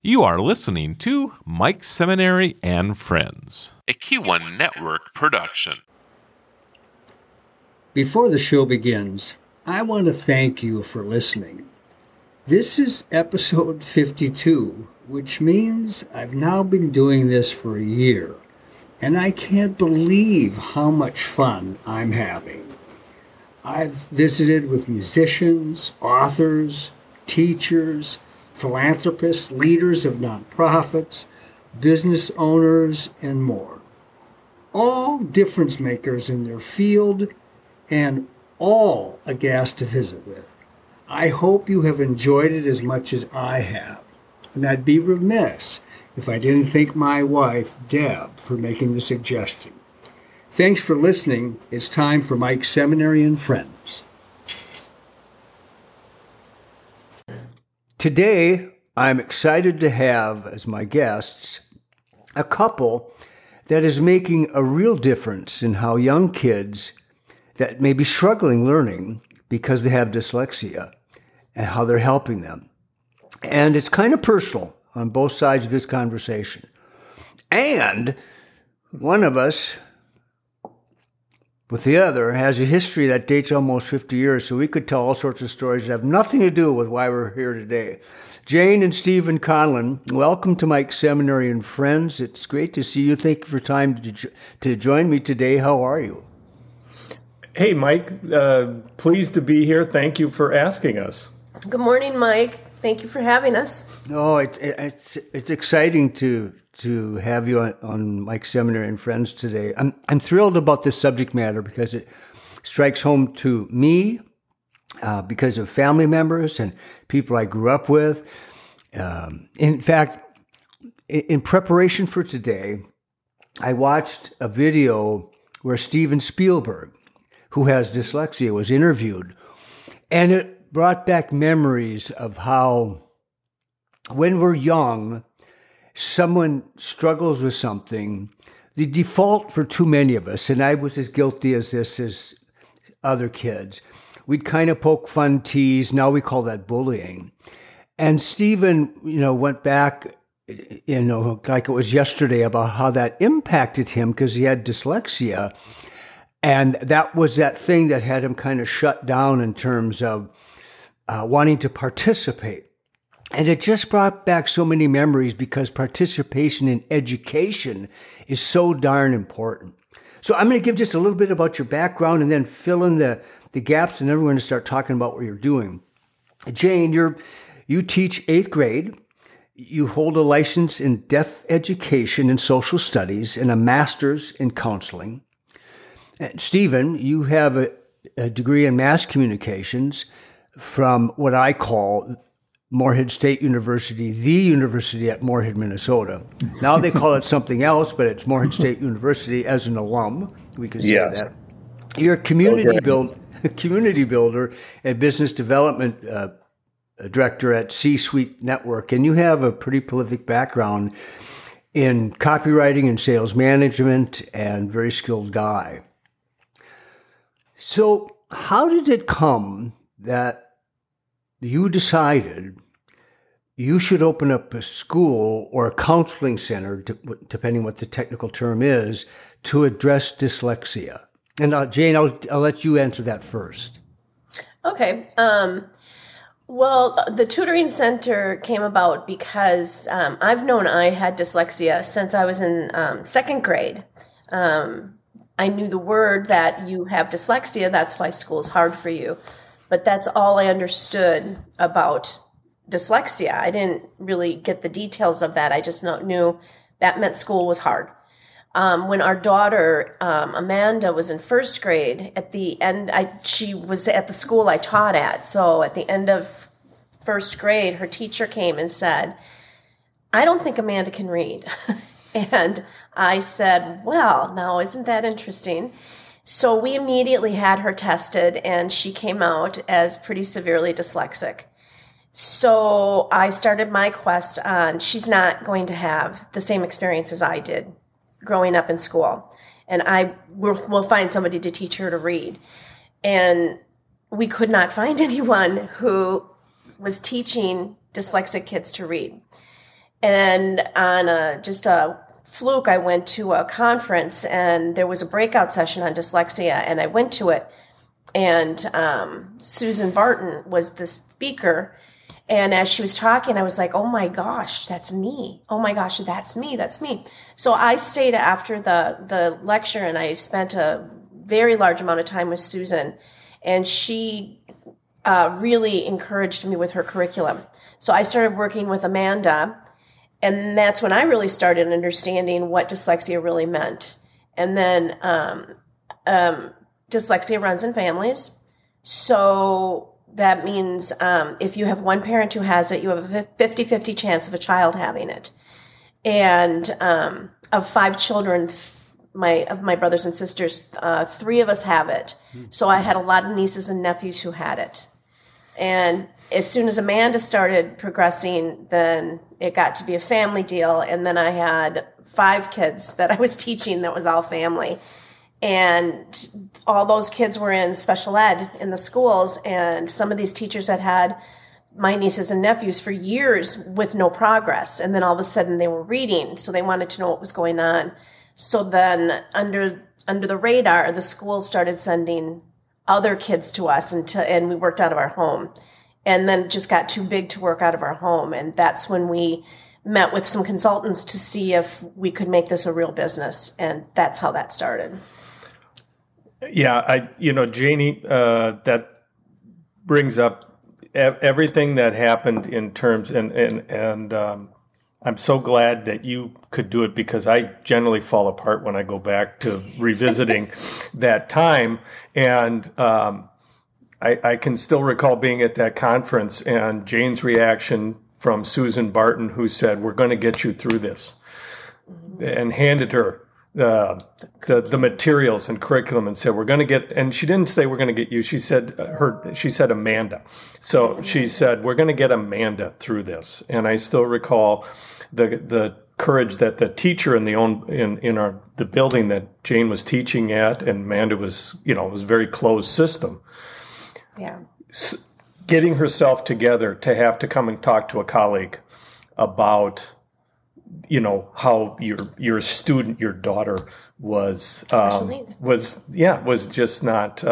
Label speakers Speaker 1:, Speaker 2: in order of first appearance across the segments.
Speaker 1: You are listening to Mike Seminary and Friends, a Q1 Network production.
Speaker 2: Before the show begins, I want to thank you for listening. This is episode 52, which means I've now been doing this for a year, and I can't believe how much fun I'm having. I've visited with musicians, authors, teachers, philanthropists, leaders of nonprofits, business owners, and more. All difference makers in their field and all a gas to visit with. I hope you have enjoyed it as much as I have. And I'd be remiss if I didn't thank my wife, Deb, for making the suggestion. Thanks for listening. It's time for Mike's Seminary and Friends. Today, I'm excited to have as my guests a couple that is making a real difference in how young kids that may be struggling learning because they have dyslexia and how they're helping them. And it's kind of personal on both sides of this conversation. And one of us with the other has a history that dates almost 50 years, so we could tell all sorts of stories that have nothing to do with why we're here today. Jane and Stephen Conlon, welcome to Mike's Seminary and Friends. It's great to see you. Thank you for time to join me today. How are you?
Speaker 3: Hey, Mike. Pleased to be here. Thank you for asking us.
Speaker 4: Good morning, Mike. Thank you for having us.
Speaker 2: Oh, it's exciting to have you on Mike's Seminary and Friends today. I'm thrilled about this subject matter because it strikes home to me because of family members and people I grew up with. In fact, in preparation for today, I watched a video where Steven Spielberg, who has dyslexia, was interviewed, and it brought back memories of how when we're young, someone struggles with something, the default for too many of us, and I was as guilty as this as other kids, we'd kind of poke fun, tease. Now we call that bullying. And Stephen, went back, like it was yesterday about how that impacted him because he had dyslexia. And that was that thing that had him kind of shut down in terms of wanting to participate. And it just brought back so many memories because participation in education is so darn important. So I'm going to give just a little bit about your background and then fill in the gaps, and then we're going to start talking about what you're doing. Jane, you teach 8th grade. You hold a license in deaf education and social studies and a master's in counseling. And Stephen, you have a degree in mass communications from what I call Morehead State University, the university at Morehead, Minnesota. Now they call it something else, but it's Morehead State University. As an alum, we can say that. You're a community builder and business development director at C-Suite Network, and you have a pretty prolific background in copywriting and sales management and very skilled guy. So how did it come that you decided you should open up a school or a counseling center, depending what the technical term is, to address dyslexia? And Jane, I'll let you answer that first.
Speaker 4: Okay. Well, the tutoring center came about because I've known I had dyslexia since I was in 2nd grade. I knew the word that you have dyslexia, that's why school's hard for you. But that's all I understood about dyslexia. I didn't really get the details of that. I just knew that meant school was hard. When our daughter, Amanda, was in 1st grade, at the end, she was at the school I taught at. So at the end of 1st grade, her teacher came and said, I don't think Amanda can read. And I said, well, now isn't that interesting? So we immediately had her tested, and she came out as pretty severely dyslexic. So I started my quest on she's not going to have the same experience as I did growing up in school. And we'll find somebody to teach her to read. And we could not find anyone who was teaching dyslexic kids to read. And on just a fluke, I went to a conference and there was a breakout session on dyslexia, and I went to it. And Susan Barton was the speaker. And as she was talking, I was like, oh my gosh, that's me. Oh my gosh, that's me. That's me. So I stayed after the lecture, and I spent a very large amount of time with Susan. And she really encouraged me with her curriculum. So I started working with Amanda. And that's when I really started understanding what dyslexia really meant. And then dyslexia runs in families. So that means if you have one parent who has it, you have a 50-50 chance of a child having it. And of 5 children, of my brothers and sisters, 3 of us have it. So I had a lot of nieces and nephews who had it. And as soon as Amanda started progressing, then it got to be a family deal. And then I had 5 kids that I was teaching that was all family. And all those kids were in special ed in the schools. And some of these teachers had my nieces and nephews for years with no progress. And then all of a sudden they were reading. So they wanted to know what was going on. So then under the radar, the schools started sending other kids to us, and we worked out of our home. And then it just got too big to work out of our home. And that's when we met with some consultants to see if we could make this a real business. And that's how that started.
Speaker 3: Yeah, Janie, that brings up everything that happened in terms, and I'm so glad that you could do it, because I generally fall apart when I go back to revisiting that time. And I can still recall being at that conference and Jane's reaction from Susan Barton, who said, "We're going to get you through this," and handed her the materials and curriculum and said, "We're going to get," and she didn't say, "We're going to get you." She said Amanda. So she said, "We're going to get Amanda through this." And I still recall the courage that the teacher in the building that Jane was teaching at, and Amanda was, it was a very closed system.
Speaker 4: Yeah.
Speaker 3: Getting herself together to have to come and talk to a colleague about, how your student, your daughter was just not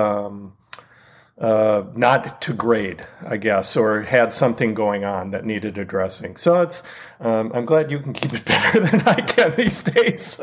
Speaker 3: to grade, I guess, or had something going on that needed addressing. So it's, I'm glad you can keep it better than I can these days.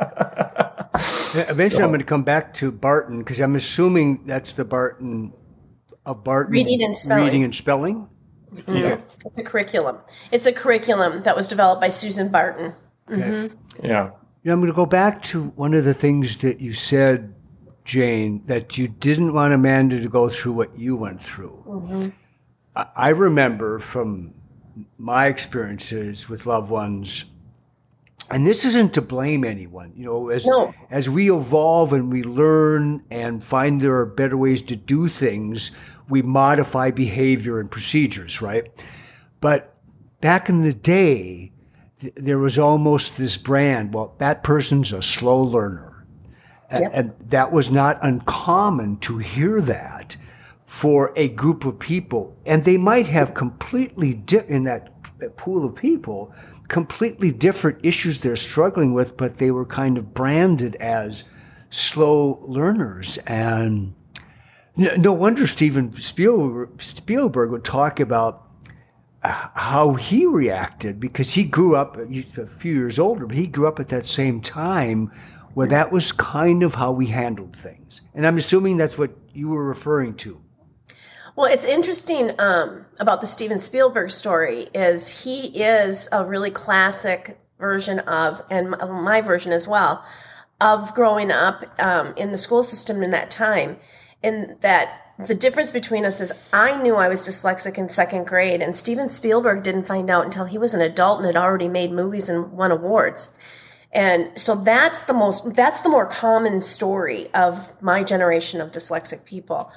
Speaker 2: Eventually, I'm going to come back to Barton, because I'm assuming that's the Barton of Barton
Speaker 4: Reading and
Speaker 2: Spelling.
Speaker 4: Mm-hmm. Yeah. It's a curriculum. It's a curriculum that was developed by Susan Barton.
Speaker 2: Okay.
Speaker 4: Mm-hmm.
Speaker 3: Yeah.
Speaker 2: I'm going to go back to one of the things that you said, Jane, that you didn't want Amanda to go through what you went through.
Speaker 4: Mm-hmm.
Speaker 2: I remember from my experiences with loved ones, and this isn't to blame anyone, as we evolve and we learn and find there are better ways to do things, we modify behavior and procedures, right? But back in the day, there was almost this brand, well, that person's a slow learner. Yep. And that was not uncommon to hear that for a group of people. And they might have completely, in that pool of people, completely different issues they're struggling with, but they were kind of branded as slow learners. And no wonder Steven Spielberg would talk about how he reacted, because he grew up, a few years older, but he grew up at that same time where that was kind of how we handled things. And I'm assuming that's what you were referring to.
Speaker 4: Well, it's interesting about the Steven Spielberg story is he is a really classic version of, and my version as well, of growing up in the school system in that time. And that the difference between us is I knew I was dyslexic in 2nd grade, and Steven Spielberg didn't find out until he was an adult and had already made movies and won awards. And so that's the more common story of my generation of dyslexic people.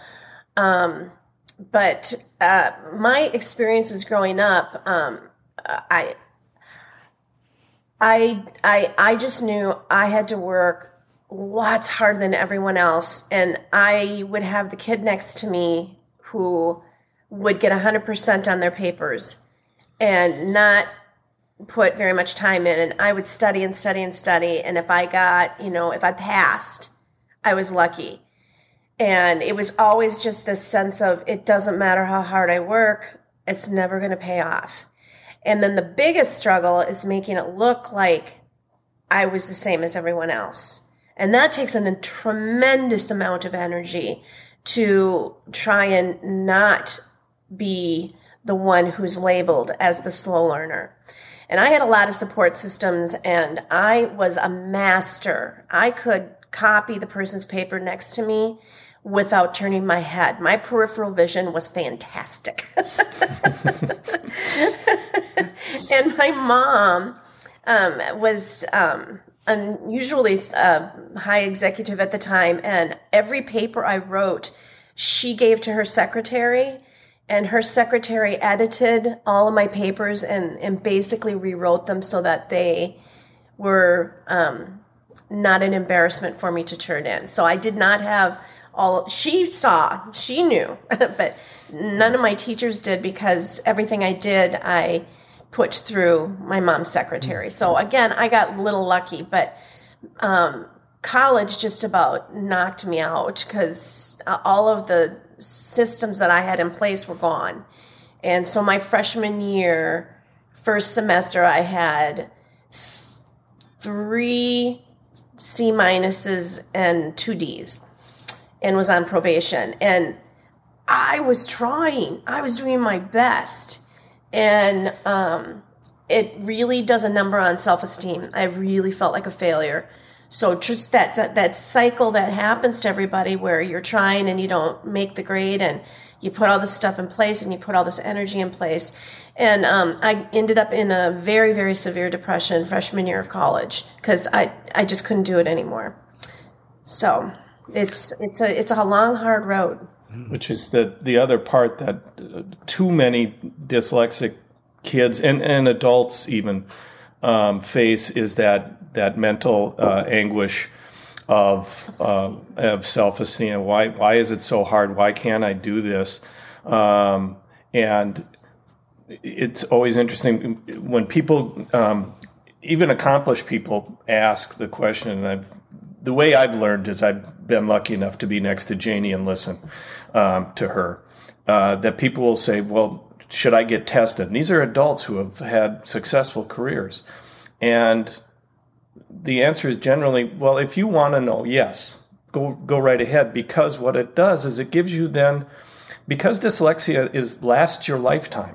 Speaker 4: But my experiences growing up, I just knew I had to work lots harder than everyone else. And I would have the kid next to me who would get 100% on their papers and not put very much time in, and I would study and study and study. And if I got, if I passed, I was lucky. And it was always just this sense of, it doesn't matter how hard I work, it's never going to pay off. And then the biggest struggle is making it look like I was the same as everyone else. And that takes a tremendous amount of energy to try and not be the one who's labeled as the slow learner. And I had a lot of support systems, and I was a master. I could copy the person's paper next to me without turning my head. My peripheral vision was fantastic. And my mom was unusually high executive at the time, and every paper I wrote, she gave to her secretary, and her secretary edited all of my papers and basically rewrote them so that they were not an embarrassment for me to turn in. So I did not have she knew, but none of my teachers did, because everything I did, I put through my mom's secretary. So again, I got a little lucky, but college just about knocked me out, because all of the systems that I had in place were gone. And so my freshman year, first semester, I had 3 C- and 2 Ds, and was on probation. And I was trying. I was doing my best. And it really does a number on self-esteem. I really felt like a failure. So just that cycle that happens to everybody, where you're trying and you don't make the grade, and you put all this stuff in place and you put all this energy in place. And I ended up in a very, very severe depression freshman year of college, because I just couldn't do it anymore. So it's a long, hard road.
Speaker 3: Which is the other part that too many dyslexic kids and adults even face, is that mental anguish of self-esteem. Why is it so hard? Why can't I do this? And it's always interesting when people, even accomplished people, ask the question. And the way I've learned is, I've been lucky enough to be next to Janie and listen to her, that people will say, well, should I get tested? And these are adults who have had successful careers. And the answer is generally, well, if you want to know, yes, go right ahead. Because what it does is it gives you then, because dyslexia lasts your lifetime.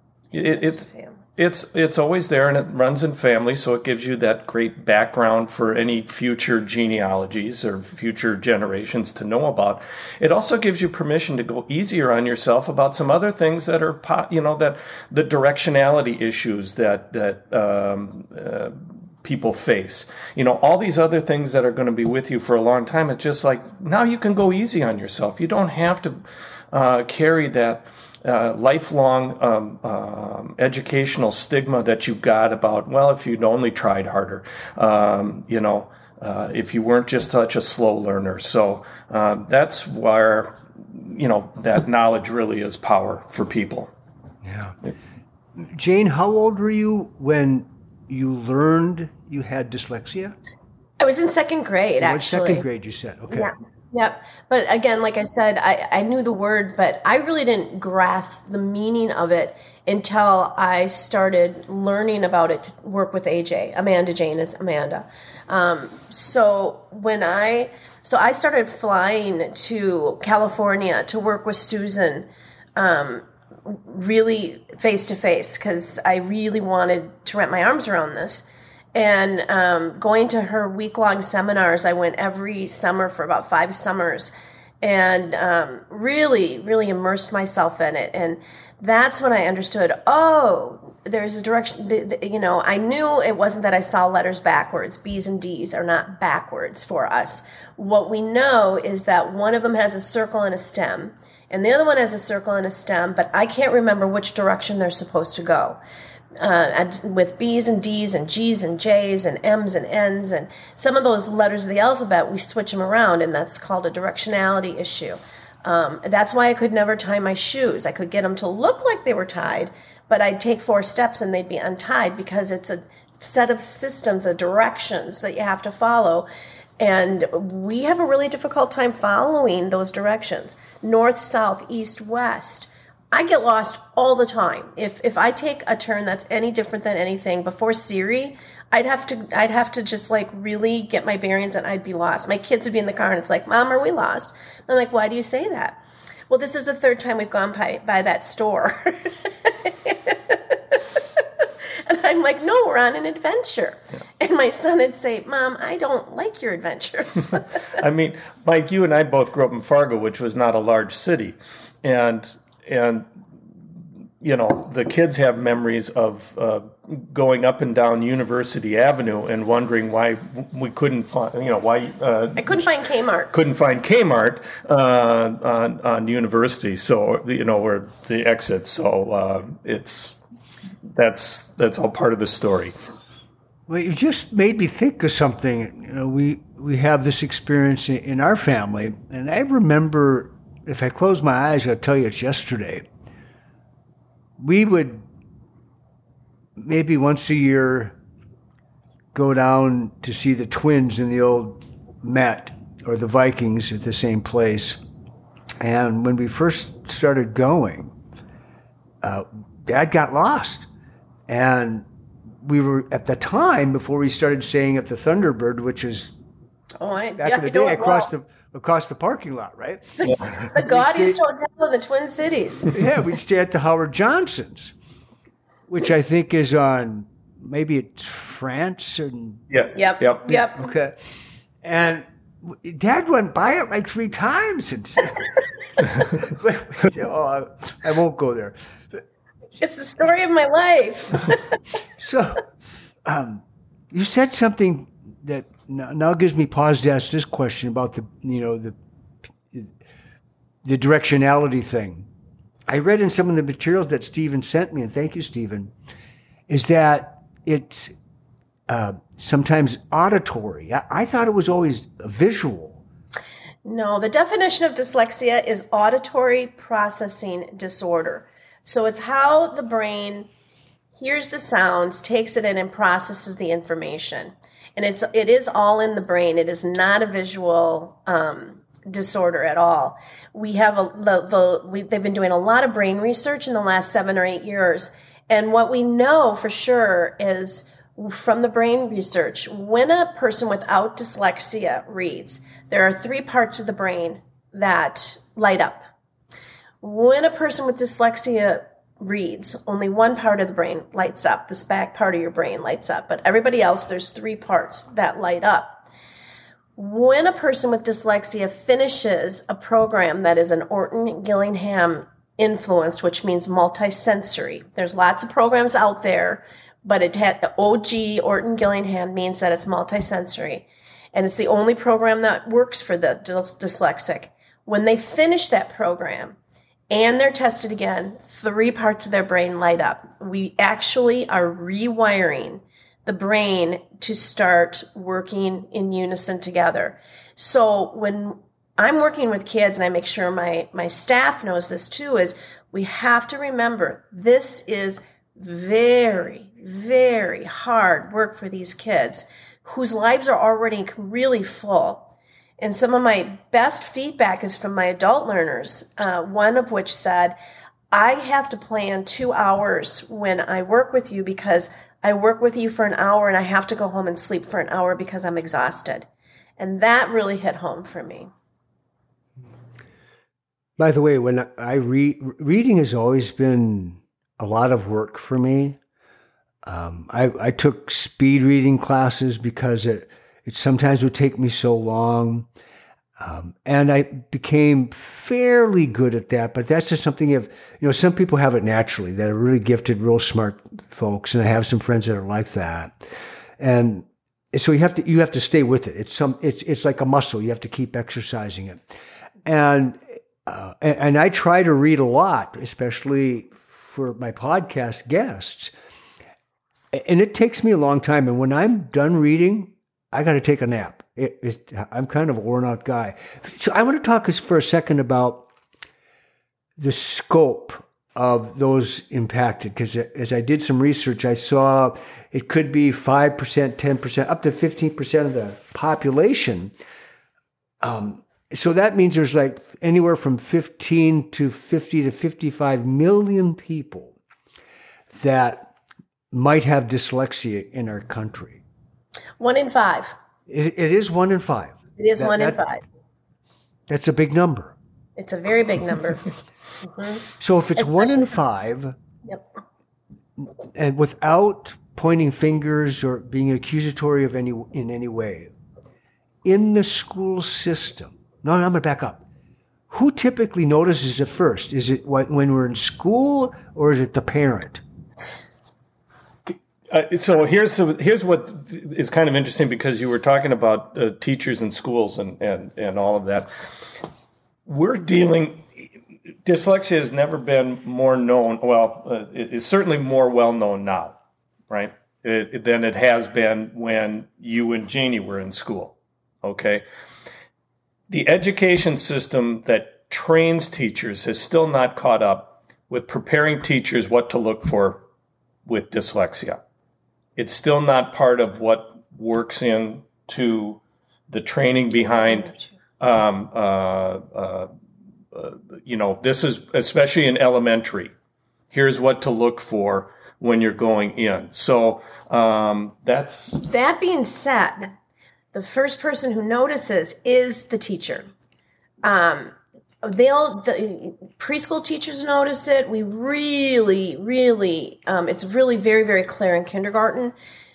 Speaker 3: It's always there, and it runs in families, so it gives you that great background for any future genealogies or future generations to know about. It also gives you permission to go easier on yourself about some other things that are, that the directionality issues that people face. All these other things that are going to be with you for a long time. It's just like, now you can go easy on yourself. You don't have to carry that lifelong educational stigma that you've got about, well, if you'd only tried harder, if you weren't just such a slow learner. So that's where, that knowledge really is power for people.
Speaker 2: Yeah. Jane, how old were you when you learned you had dyslexia?
Speaker 4: I was in second grade, actually.
Speaker 2: Second grade, you said. Okay.
Speaker 4: Yeah. Yep. But again, like I said, I knew the word, but I really didn't grasp the meaning of it until I started learning about it to work with AJ. Amanda Jane is Amanda. So I started flying to California to work with Susan, really face to face, because I really wanted to wrap my arms around this. And going to her week-long seminars, I went every summer for about 5 summers, and really, really immersed myself in it. And that's when I understood, there's a direction. I knew it wasn't that I saw letters backwards. B's and D's are not backwards for us. What we know is that one of them has a circle and a stem, and the other one has a circle and a stem, but I can't remember which direction they're supposed to go. And with B's and D's and G's and J's and M's and N's and some of those letters of the alphabet, we switch them around, and that's called a directionality issue. That's why I could never tie my shoes. I could get them to look like they were tied, but I'd take 4 steps and they'd be untied because it's a set of systems, of directions that you have to follow. And we have a really difficult time following those directions. North, south, east, west. I get lost all the time. If I take a turn that's any different than anything before Siri, I'd have to just like really get my bearings and I'd be lost. My kids would be in the car and it's like, Mom, are we lost? And I'm like, why do you say that? Well, this is the 3rd time we've gone by that store. And I'm like, no, we're on an adventure. Yeah. And my son would say, Mom, I don't like your adventures.
Speaker 3: I mean, Mike, you and I both grew up in Fargo, which was not a large city. And you know, the kids have memories of going up and down University Avenue and wondering why we couldn't find, I couldn't find Kmart. Couldn't find Kmart on University, so, where the exit. So that's all part of the story.
Speaker 2: Well, you just made me think of something. We have this experience in our family, and I remember, if I close my eyes, I'll tell you it's yesterday. We would maybe once a year go down to see the Twins in the old Met or the Vikings at the same place. And when we first started going, Dad got lost. And we were, at the time, before we started staying at the Thunderbird, which is back in the day across the parking lot, right?
Speaker 4: The gaudiest hotel in the Twin Cities.
Speaker 2: Yeah, we'd stay at the Howard Johnson's, which I think is on, maybe it's France. And
Speaker 4: Yep.
Speaker 2: Okay. And Dad went by it like 3 times. And I won't go there.
Speaker 4: It's the story of my life.
Speaker 2: So you said something that now gives me pause to ask this question about the directionality thing. I read in some of the materials that Stephen sent me, and thank you, Stephen, is that it's sometimes auditory. I thought it was always visual.
Speaker 4: No, the definition of dyslexia is auditory processing disorder. So it's how the brain hears the sounds, takes it in, and processes the information. And it is all in the brain. It is not a visual disorder at all. We have they've been doing a lot of brain research in the last 7 or 8 years, and what we know for sure is from the brain research, when a person without dyslexia reads, there are 3 parts of the brain that light up. When a person with dyslexia reads, only 1 part of the brain lights up. This back part of your brain lights up. But everybody else, there's 3 parts that light up. When a person with dyslexia finishes a program that is an Orton-Gillingham influenced, which means multisensory. There's lots of programs out there, but it had the OG Orton-Gillingham means that it's multisensory. And it's the only program that works for the dyslexic. When they finish that program, and they're tested again, 3 parts of their brain light up. We actually are rewiring the brain to start working in unison together. So when I'm working with kids, and I make sure my staff knows this too, is we have to remember this is very, very hard work for these kids whose lives are already really full. And some of my best feedback is from my adult learners, one of which said, I have to plan 2 hours when I work with you because I work with you for an hour and I have to go home and sleep for an hour because I'm exhausted. And that really hit home for me.
Speaker 2: By the way, when I reading has always been a lot of work for me. I took speed reading classes because it sometimes would take me so long. And I became fairly good at that, but that's just something some people have it naturally that are really gifted, real smart folks. And I have some friends that are like that. And so you have to stay with it. It's like a muscle. You have to keep exercising it. And I try to read a lot, especially for my podcast guests. And it takes me a long time. And when I'm done reading, I got to take a nap. I'm kind of a worn out guy. So I want to talk for a second about the scope of those impacted? Because as I did some research, I saw it could be 5%, 10%, up to 15% of the population. So that means there's like anywhere from 15 to 50 to 55 million people that might have dyslexia in our country.
Speaker 4: 1 in 5.
Speaker 2: It is 1 in 5.
Speaker 4: It is 1 in 5.
Speaker 2: That's a big number.
Speaker 4: It's a very big number. Mm-hmm.
Speaker 2: So if it's 1 in 5,
Speaker 4: yep.
Speaker 2: And without pointing fingers or being accusatory of in any way, in the school system, no, I'm going to back up. Who typically notices it first? Is it when we're in school, or is it the parent?
Speaker 3: So here's what is kind of interesting, because you were talking about teachers in schools and all of that. Dyslexia has never been more known. Well, it is certainly more well known now, right? Than it has been when you and Jeannie were in school. Okay. The education system that trains teachers has still not caught up with preparing teachers what to look for with dyslexia. It's still not part of what works into the training behind, this is especially in elementary. Here's what to look for when you're going in. So that's...
Speaker 4: That being said, the first person who notices is the teacher. Preschool teachers notice it. We really, it's really very, very clear in kindergarten.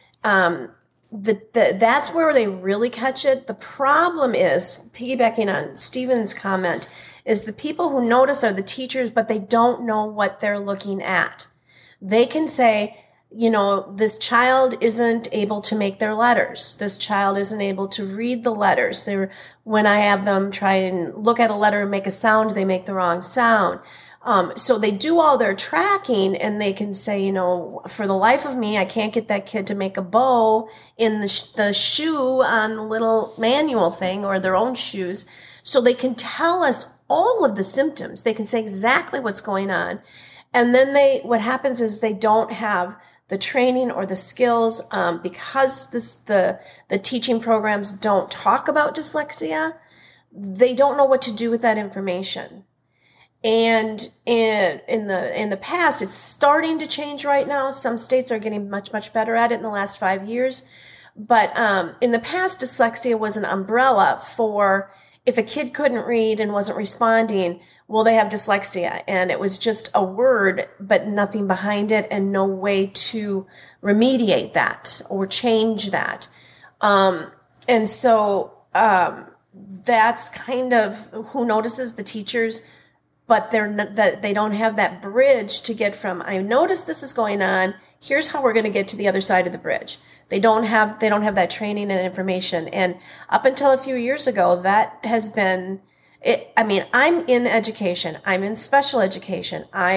Speaker 4: That's where they really catch it. The problem is, piggybacking on Stephen's comment, is the people who notice are the teachers, but they don't know what they're looking at. They can say, this child isn't able to make their letters. This child isn't able to read the letters. When I have them try and look at a letter and make a sound, they make the wrong sound. So they do all their tracking, and they can say, for the life of me, I can't get that kid to make a bow in the shoe on the little manual thing, or their own shoes. So they can tell us all of the symptoms. They can say exactly what's going on. And then what happens is they don't have the training or the skills, because the teaching programs don't talk about dyslexia. They don't know what to do with that information. And in the past, it's starting to change right now. Some states are getting much, much better at it in the last 5 years. But in the past, dyslexia was an umbrella for if a kid couldn't read and wasn't responding, well, they have dyslexia. And it was just a word, but nothing behind it, and no way to remediate that or change that. And so that's kind of who notices, the teachers, but they don't have that bridge to get from, I noticed this is going on, here's how we're going to get to the other side of the bridge. They don't have that training and information. And up until a few years ago, that has been it. I mean, I'm in education. I'm in special education. I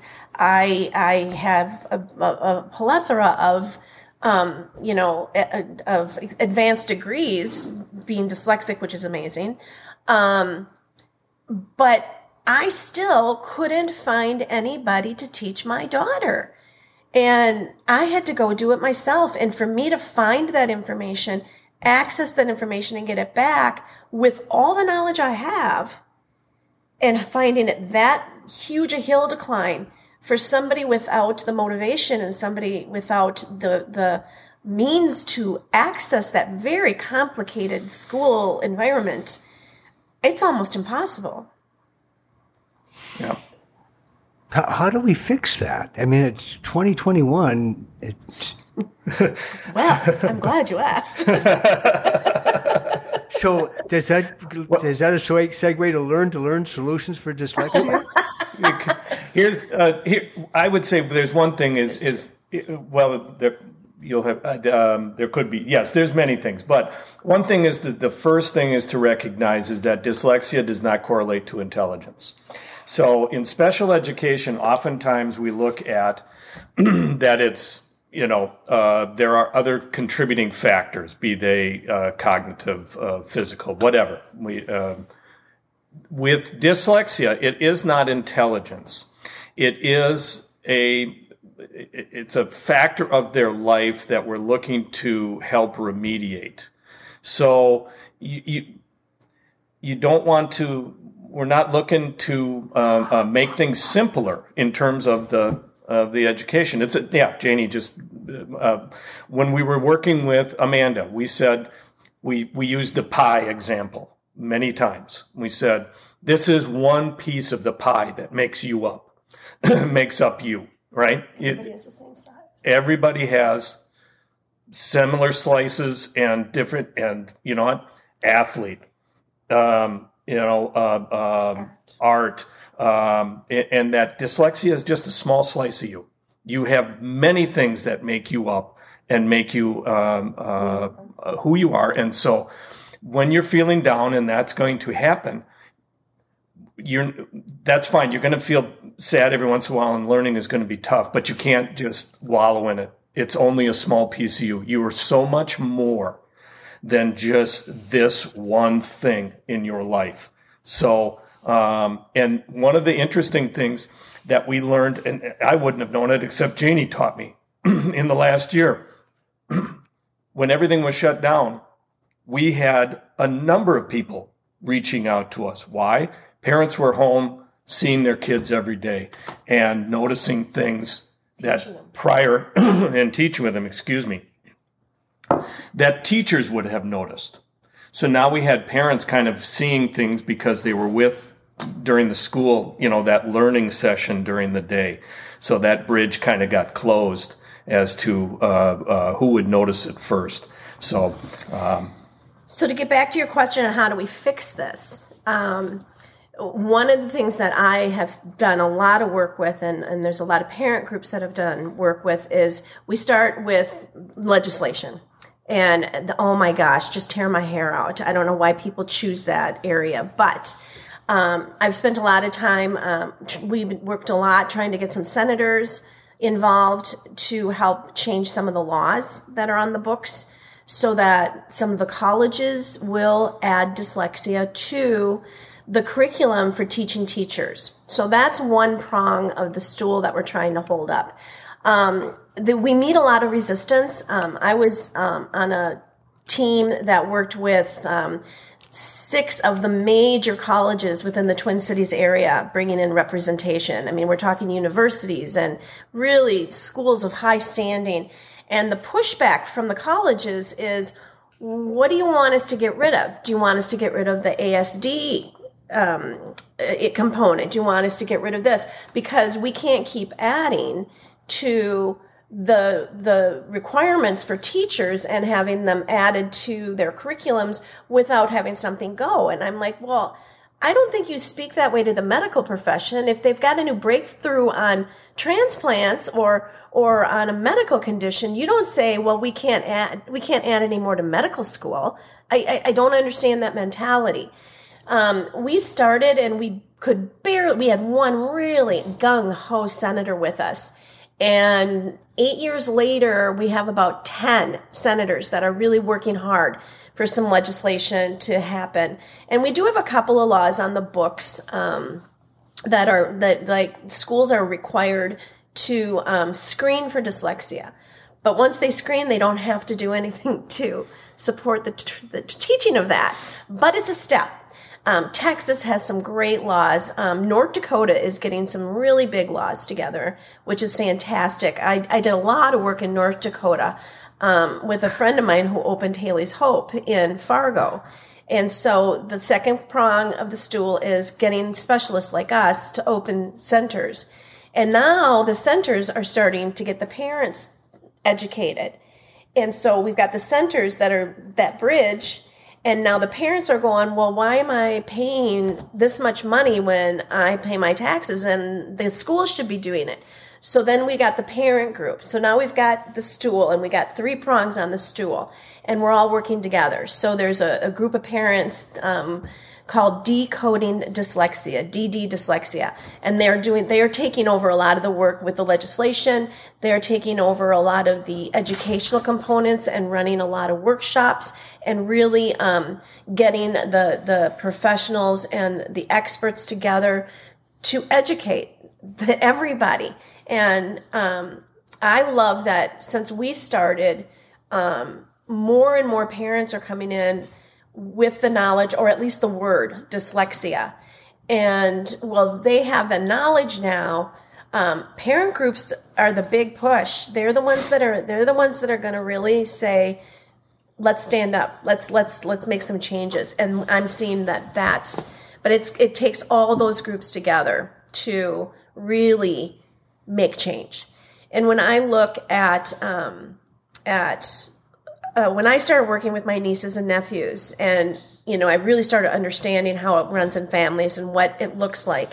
Speaker 4: have a plethora of of advanced degrees, being dyslexic, which is amazing. But I still couldn't find anybody to teach my daughter. And I had to go do it myself. And for me to find that information, access that information, and get it back with all the knowledge I have, and finding it that huge a hill to climb for somebody without the motivation and somebody without the means to access that very complicated school environment, it's almost impossible.
Speaker 3: Yeah.
Speaker 2: How do we fix that? I mean, it's 2021.
Speaker 4: Well, I'm glad you asked.
Speaker 2: So is that a segue to learn solutions for dyslexia?
Speaker 3: I would say there's one thing you'll have there could be, yes, there's many things, but one thing is that the first thing is to recognize is that dyslexia does not correlate to intelligence. So in special education, oftentimes we look at that it's, there are other contributing factors, be they cognitive, physical, whatever. with dyslexia, it is not intelligence. It's a factor of their life that we're looking to help remediate. So you don't want to. We're not looking to make things simpler in terms of the education. Janie, just when we were working with Amanda, we said we used the pie example many times. We said this is one piece of the pie that makes you up, makes up you, right?
Speaker 4: Everybody has the same size.
Speaker 3: Everybody has similar slices and different, and you know what? Athlete, art, and that dyslexia is just a small slice of you. You have many things that make you up and make you who you are. And so when you're feeling down, and that's going to happen, that's fine. You're going to feel sad every once in a while, and learning is going to be tough, but you can't just wallow in it. It's only a small piece of you. You are so much more than just this one thing in your life. So, and one of the interesting things that we learned, and I wouldn't have known it except Janie taught me in the last year, when everything was shut down, we had a number of people reaching out to us. Why? Parents were home seeing their kids every day and noticing things that prior and teaching with them, that teachers would have noticed. So now we had parents kind of seeing things because they were with during the school, that learning session during the day. So that bridge kind of got closed as to who would notice it first. So
Speaker 4: to get back to your question on how do we fix this, one of the things that I have done a lot of work with, and there's a lot of parent groups that have done work with, is we start with legislation. And oh my gosh, just tear my hair out. I don't know why people choose that area, but I've spent a lot of time, we've worked a lot trying to get some senators involved to help change some of the laws that are on the books so that some of the colleges will add dyslexia to the curriculum for teaching teachers. So that's one prong of the stool that we're trying to hold up. We meet a lot of resistance. I was on a team that worked with 6 of the major colleges within the Twin Cities area, bringing in representation. I mean, we're talking universities and really schools of high standing. And the pushback from the colleges is, what do you want us to get rid of? Do you want us to get rid of the ASD component? Do you want us to get rid of this? Because we can't keep adding to the requirements for teachers and having them added to their curriculums without having something go. And I'm like, well, I don't think you speak that way to the medical profession. If they've got a new breakthrough on transplants or on a medical condition, you don't say, well, we can't add any more to medical school. I don't understand that mentality. We started and we had one really gung-ho senator with us. And 8 years later, we have about 10 senators that are really working hard for some legislation to happen. And we do have a couple of laws on the books that schools are required to screen for dyslexia. But once they screen, they don't have to do anything to support the teaching of that. But it's a step. Texas has some great laws. North Dakota is getting some really big laws together, which is fantastic. I did a lot of work in North Dakota with a friend of mine who opened Haley's Hope in Fargo. And so the second prong of the stool is getting specialists like us to open centers. And now the centers are starting to get the parents educated. And so we've got the centers that are that bridge. And now the parents are going, well, why am I paying this much money when I pay my taxes and the school should be doing it? So then we got the parent group. So now we've got the stool and we got 3 prongs on the stool and we're all working together. So there's a group of parents called Decoding Dyslexia, DD Dyslexia. And they are taking over a lot of the work with the legislation. They're taking over a lot of the educational components and running a lot of workshops and really getting the professionals and the experts together to educate everybody. And I love that since we started, more and more parents are coming in with the knowledge, or at least the word dyslexia. And well, they have the knowledge now. Parent groups are the big push. They're the ones that are going to really say, let's stand up. Let's make some changes. And I'm seeing but it takes all those groups together to really make change. And when I look at when I started working with my nieces and nephews, and I really started understanding how it runs in families and what it looks like.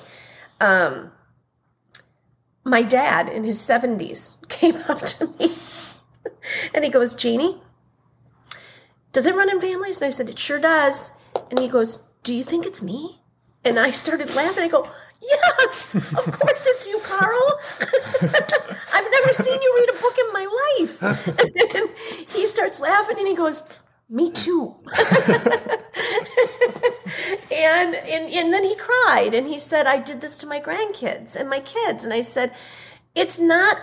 Speaker 4: My dad in his 70s came up to me and he goes, "Jeannie, does it run in families?" And I said, "It sure does." And he goes, "Do you think it's me?" And I started laughing. I go, "Yes, of course it's you, Carl. I've never seen you read a book in my life." And he starts laughing and he goes, "Me too." and then he cried and he said, "I did this to my grandkids and my kids." And I said, it's not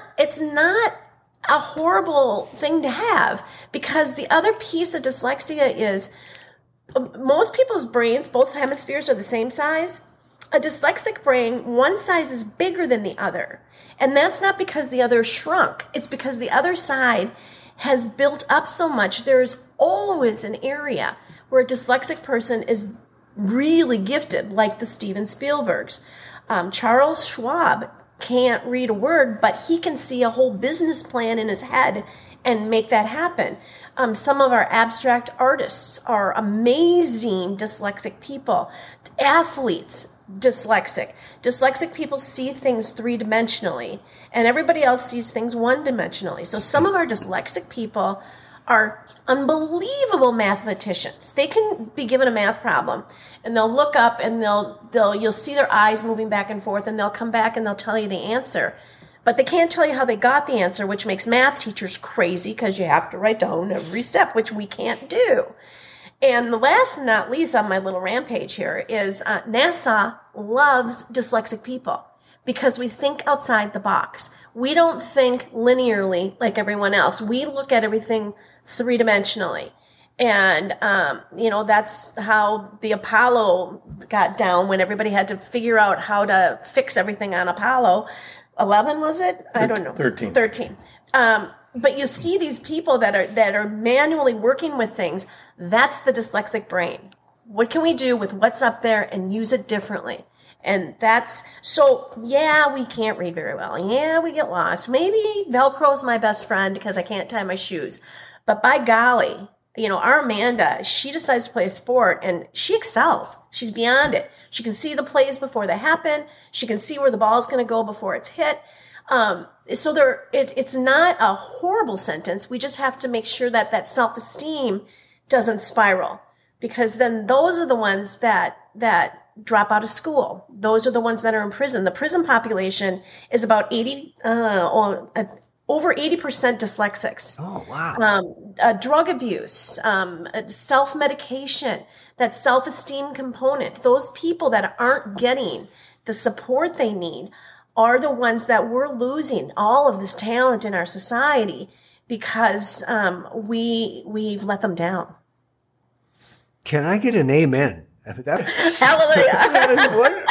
Speaker 4: a horrible thing to have, because the other piece of dyslexia is most people's brains, both hemispheres are the same size. A dyslexic brain, one size is bigger than the other. And that's not because the other shrunk. It's because the other side has built up so much. There's always an area where a dyslexic person is really gifted, like the Steven Spielbergs. Charles Schwab can't read a word, but he can see a whole business plan in his head and make that happen. Some of our abstract artists are amazing dyslexic people. Athletes, dyslexic. Dyslexic people see things three-dimensionally, and everybody else sees things one-dimensionally. So some of our dyslexic people are unbelievable mathematicians. They can be given a math problem, and they'll look up, and you'll see their eyes moving back and forth, and they'll come back and they'll tell you the answer. But they can't tell you how they got the answer, which makes math teachers crazy, because you have to write down every step, which we can't do. And the last but not least on my little rampage here is NASA loves dyslexic people because we think outside the box. We don't think linearly like everyone else. We look at everything three-dimensionally. And, that's how the Apollo got down, when everybody had to figure out how to fix everything on Apollo. 11, was it? I don't know.
Speaker 3: 13.
Speaker 4: But you see these people that are manually working with things. That's the dyslexic brain. What can we do with what's up there and use it differently? And we can't read very well. Yeah, we get lost. Maybe Velcro's my best friend because I can't tie my shoes. But by golly, our Amanda, she decides to play a sport and she excels. She's beyond it. She can see the plays before they happen. She can see where the ball is going to go before it's hit. It's not a horrible sentence. We just have to make sure that self-esteem doesn't spiral, because then those are the ones that drop out of school. Those are the ones that are in prison. The prison population is about over 80% dyslexics.
Speaker 2: Oh, wow.
Speaker 4: Drug abuse, self-medication, that self-esteem component. Those people that aren't getting the support they need are the ones that we're losing all of this talent in our society because we've let them down.
Speaker 2: Can I get an amen?
Speaker 4: Hallelujah.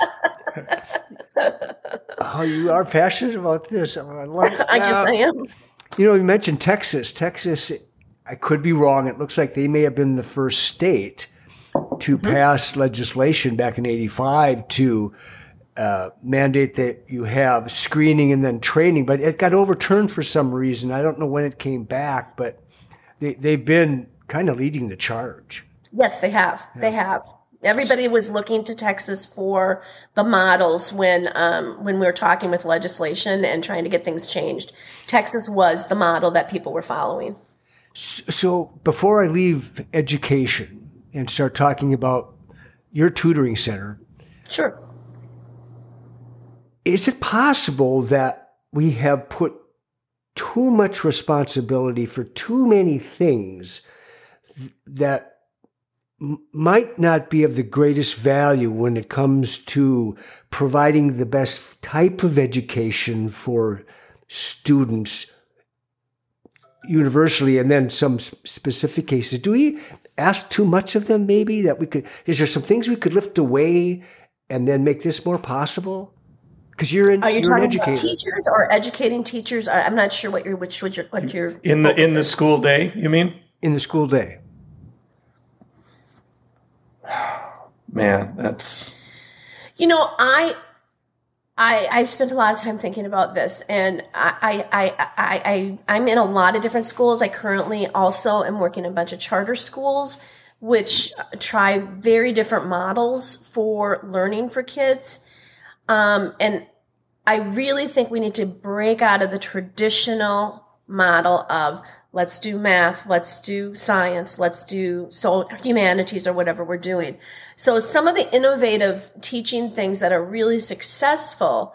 Speaker 2: Oh, you are passionate about this.
Speaker 4: I guess I am.
Speaker 2: You mentioned Texas. Texas, I could be wrong. It looks like they may have been the first state to pass legislation back in '85 to mandate that you have screening and then training. But it got overturned for some reason. I don't know when it came back, but they've been kind of leading the charge.
Speaker 4: Yes, they have. Yeah. They have. Everybody was looking to Texas for the models when we were talking with legislation and trying to get things changed. Texas was the model that people were following.
Speaker 2: So before I leave education and start talking about, your tutoring center.
Speaker 4: Sure.
Speaker 2: Is it possible that we have put too much responsibility for too many things that might not be of the greatest value when it comes to providing the best type of education for students universally, and then some specific cases? Do we ask too much of them, maybe, that we could, is there some things we could lift away and then make this more possible? Because you're an educator. Are you talking about
Speaker 4: teachers or educating teachers? I'm not sure what you're
Speaker 3: in the school day, you mean?
Speaker 2: In the school day.
Speaker 3: Man, that's...
Speaker 4: I've spent a lot of time thinking about this, and I'm in a lot of different schools. I currently also am working in a bunch of charter schools, which try very different models for learning for kids. And I really think we need to break out of the traditional model of let's do math, let's do science, let's do humanities or whatever we're doing. So some of the innovative teaching things that are really successful,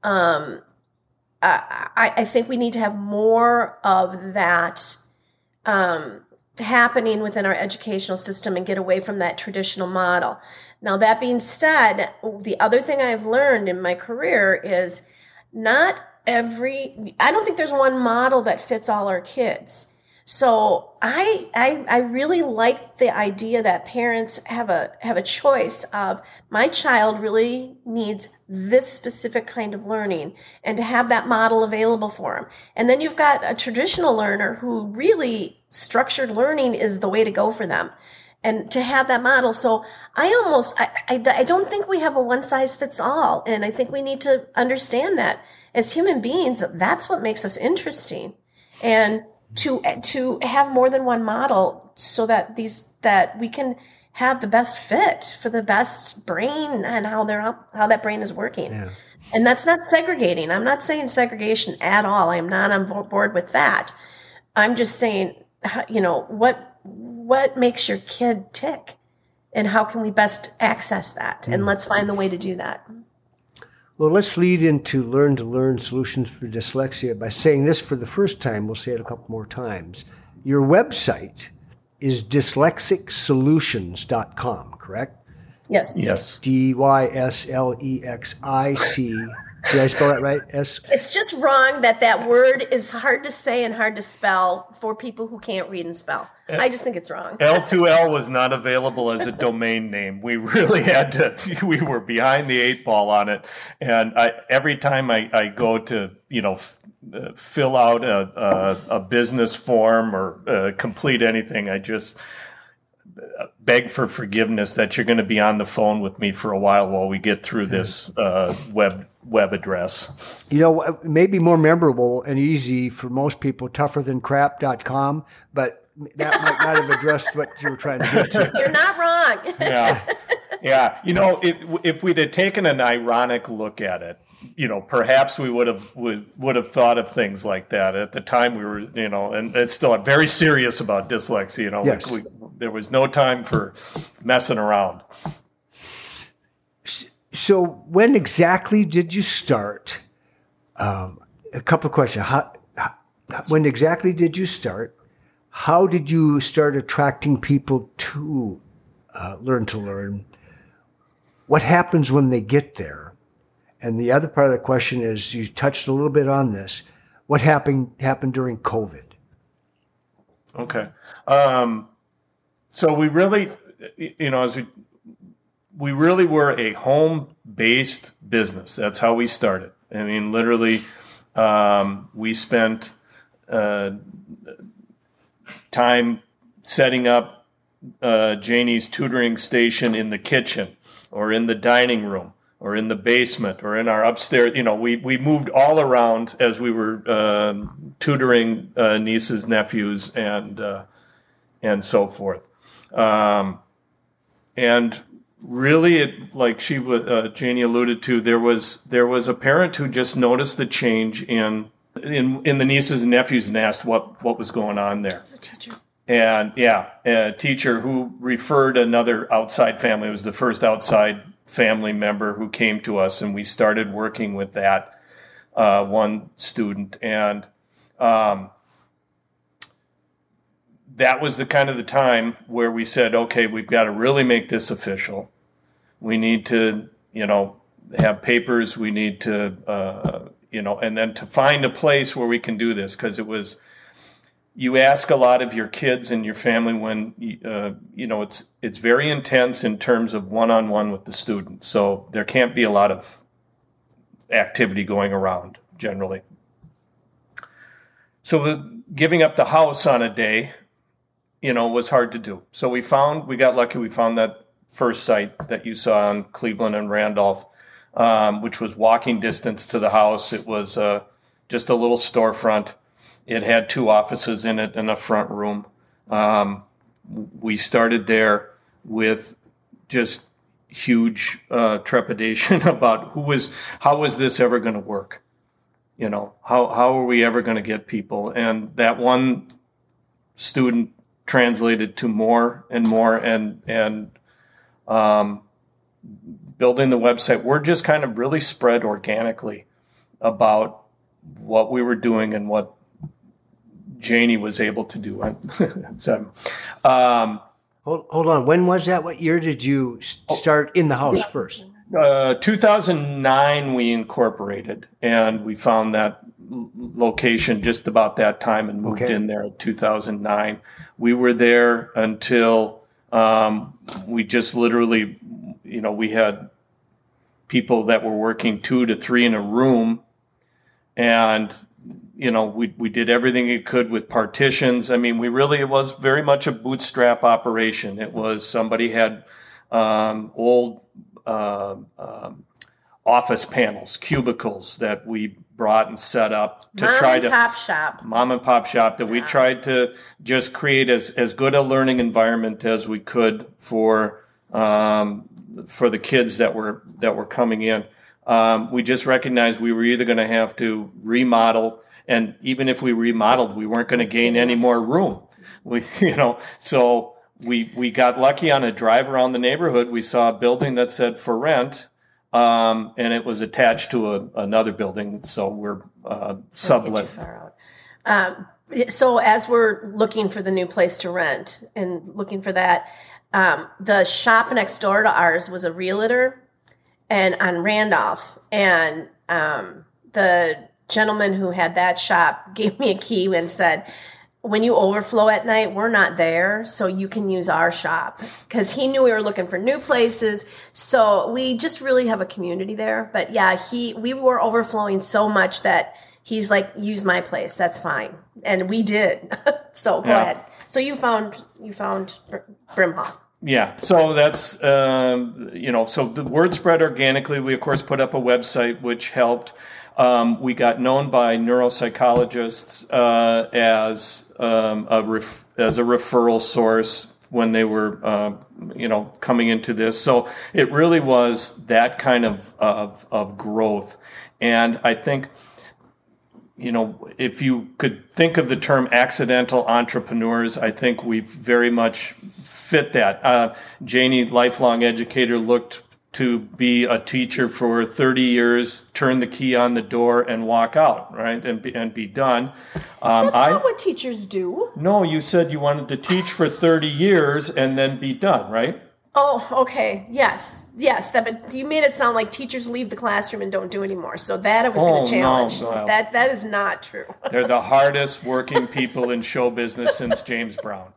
Speaker 4: I think we need to have more of that happening within our educational system and get away from that traditional model. Now, that being said, the other thing I've learned in my career is I don't think there's one model that fits all our kids. So I really like the idea that parents have a choice of, my child really needs this specific kind of learning, and to have that model available for them. And then you've got a traditional learner who really structured learning is the way to go for them, and to have that model. So I don't think we have a one size fits all. And I think we need to understand that as human beings, that's what makes us interesting. And to have more than one model so that we can have the best fit for the best brain and how that brain is working. Yeah. And that's not segregating. I'm not saying segregation at all. I'm not on board with that. I'm just saying, what makes your kid tick, and how can we best access that? And let's find the way to do that.
Speaker 2: Well, let's lead into Learn to Learn Solutions for Dyslexia by saying this for the first time. We'll say it a couple more times. Your website is dyslexicsolutions.com, correct?
Speaker 4: Yes.
Speaker 2: DYSLEXIC. Did I spell that right?
Speaker 4: It's just wrong that word is hard to say and hard to spell for people who can't read and spell. I just think it's wrong.
Speaker 3: L2L was not available as a domain name. We really had to, we were behind the 8 ball on it. And every time I go to, fill out a business form or complete anything, I just beg for forgiveness that you're going to be on the phone with me for a while we get through this web address.
Speaker 2: Maybe more memorable and easy for most people, tougherthancrap.com, but that might not have addressed what you were trying to get to.
Speaker 4: You're not wrong.
Speaker 3: Yeah. If we'd have taken an ironic look at it, perhaps we would have thought of things like that at the time. We were, and it's still, I'm very serious about dyslexia.
Speaker 2: Yes.
Speaker 3: There was no time for messing around.
Speaker 2: So when exactly did you start? A couple of questions. When exactly did you start? How did you start attracting people to Learn to Learn? What happens when they get there? And the other part of the question is, you touched a little bit on this. What happened during COVID?
Speaker 3: Okay. So we really, we really were a home-based business. That's how we started. I mean, literally, we spent time setting up Janie's tutoring station in the kitchen or in the dining room or in the basement or in our upstairs. We moved all around as we were tutoring nieces, nephews, and so forth. And really, like Janie alluded to, there was a parent who just noticed the change in the nieces and nephews and asked what was going on there. And a teacher who referred another outside family. It was the first outside family member who came to us, and we started working with that one student. And that was the time where we said, okay, we've got to really make this official. We need to, have papers. We need to, and then to find a place where we can do this, because you ask a lot of your kids and your family when, it's very intense in terms of one-on-one with the student. So there can't be a lot of activity going around generally. So giving up the house on a day, was hard to do. So we got lucky. We found that first site that you saw on Cleveland and Randolph, which was walking distance to the house. It was just a little storefront. It had 2 offices in it and a front room. We started there with just huge trepidation about how was this ever going to work? How are we ever going to get people? And that one student translated to more and more, and building the website. We're just kind of really spread organically about what we were doing and what Janie was able to do. So,
Speaker 2: hold on. When was that? What year did you start in the house first?
Speaker 3: 2009 we incorporated, and we found that location just about that time and moved in there in 2009. We were there until we just literally, we had people that were working 2 to 3 in a room, and we did everything we could with partitions. I mean, it was very much a bootstrap operation. It was somebody had old office panels, cubicles that we brought and set up to mom and pop shop that we tried to just create as good a learning environment as we could for the kids that were coming in. We just recognized we were either going to have to remodel, and even if we remodeled, we weren't going to gain any more room. So we got lucky on a drive around the neighborhood. We saw a building that said for rent, and it was attached to another building. So we're sublet.
Speaker 4: So as we're looking for the new place to rent and looking for that, the shop next door to ours was a realtor, and on Randolph, and the gentleman who had that shop gave me a key and said, when you overflow at night, we're not there, so you can use our shop, because he knew we were looking for new places. So we just really have a community there. But yeah, we were overflowing so much that he's like, use my place, that's fine. And we did. So go ahead. So you found Brimhall.
Speaker 3: Yeah, so that's, so the word spread organically. We, of course, put up a website, which helped. We got known by neuropsychologists as a referral source when they were, coming into this. So it really was that kind of growth. And I think, if you could think of the term accidental entrepreneurs, I think we very much fit that. Janie, lifelong educator, looked to be a teacher for 30 years, turn the key on the door and walk out, right? And be done.
Speaker 4: That's not what teachers do.
Speaker 3: No, you said you wanted to teach for 30 years and then be done, right?
Speaker 4: Oh, okay. Yes. But you made it sound like teachers leave the classroom and don't do anymore. So that I was going to challenge. No. That is not true.
Speaker 3: They're the hardest working people in show business since James Brown.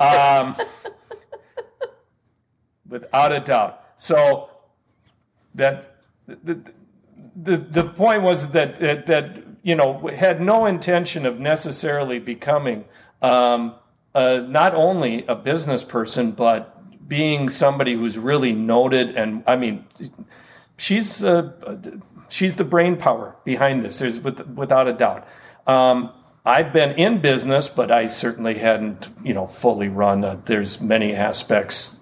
Speaker 3: Without a doubt. So that the point was that had no intention of necessarily becoming not only a business person, but being somebody who's really noted. And I mean, she's the brain power behind this. There's without a doubt. I've been in business, but I certainly hadn't fully run. There's many aspects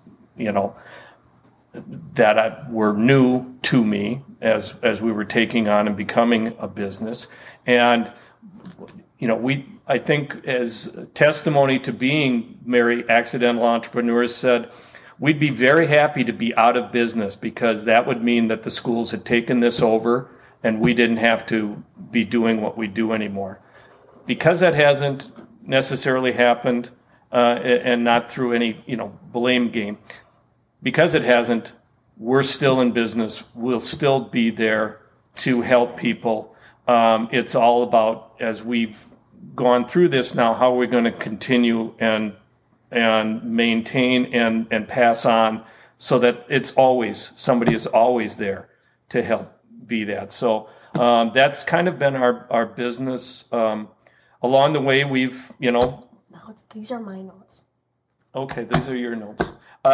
Speaker 3: that were new to me as we were taking on and becoming a business. And, I think as testimony to being Merry Accidental Entrepreneurs said, we'd be very happy to be out of business because that would mean that the schools had taken this over and we didn't have to be doing what we do anymore. Because that hasn't necessarily happened, and not through any, blame game, because it hasn't, we're still in business. We'll still be there to help people. It's all about, as we've gone through this now, how we're going to continue and maintain and pass on so that somebody is always there to help be that. So that's kind of been our business. Along the way, we've,
Speaker 4: No, these are my notes.
Speaker 3: Okay, these are your notes.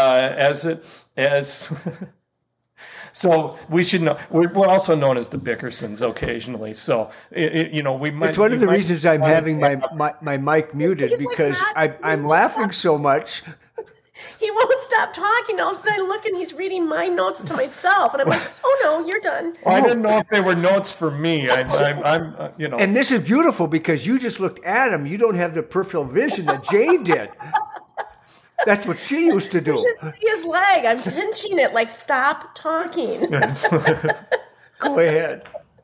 Speaker 3: So we should know. We're also known as the Bickersons occasionally. So we might.
Speaker 2: It's one of the reasons I'm having my mic muted because I'm laughing so much.
Speaker 4: He won't stop talking. All of a sudden I look and he's reading my notes to myself, and I'm like, "Oh no, you're done."
Speaker 3: Well, I didn't know if they were notes for me. I'm.
Speaker 2: And this is beautiful because you just looked at him. You don't have the peripheral vision that Jane did. That's what she used to do.
Speaker 4: You should see his leg. I'm pinching it like, stop talking.
Speaker 2: Go ahead.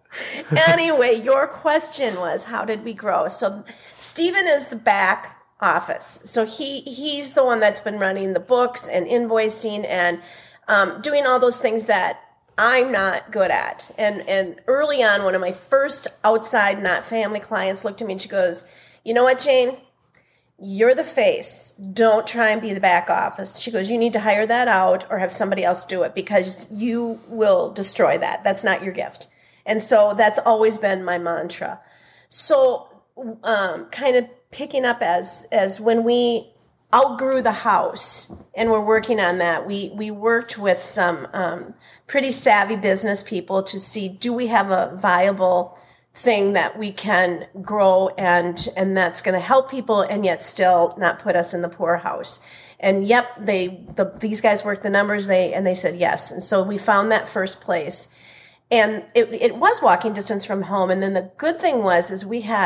Speaker 4: Anyway, your question was, how did we grow? So Stephen is the back office. So he's the one that's been running the books and invoicing and doing all those things that I'm not good at. And early on, one of my first outside, not family clients looked at me and she goes, "You know what, Jane? You're the face. Don't try and be the back office." She goes, "You need to hire that out or have somebody else do it because you will destroy that. That's not your gift." And so that's always been my mantra. So kind of picking up as when we outgrew the house and we're working on that, we worked with some pretty savvy business people to see, do we have a viable thing that we can grow and that's going to help people and yet still not put us in the poorhouse. And yep, these guys worked the numbers, they said yes. And so we found that first place. And it was walking distance from home. And then the good thing was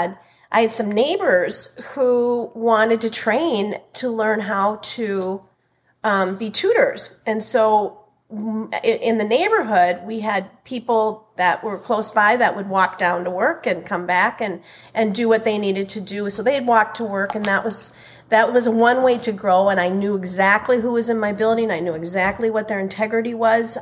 Speaker 4: I had some neighbors who wanted to train to learn how to be tutors. And so in the neighborhood, we had people that were close by that would walk down to work and come back and do what they needed to do. So they'd walk to work, and that was one way to grow. And I knew exactly who was in my building. I knew exactly what their integrity was.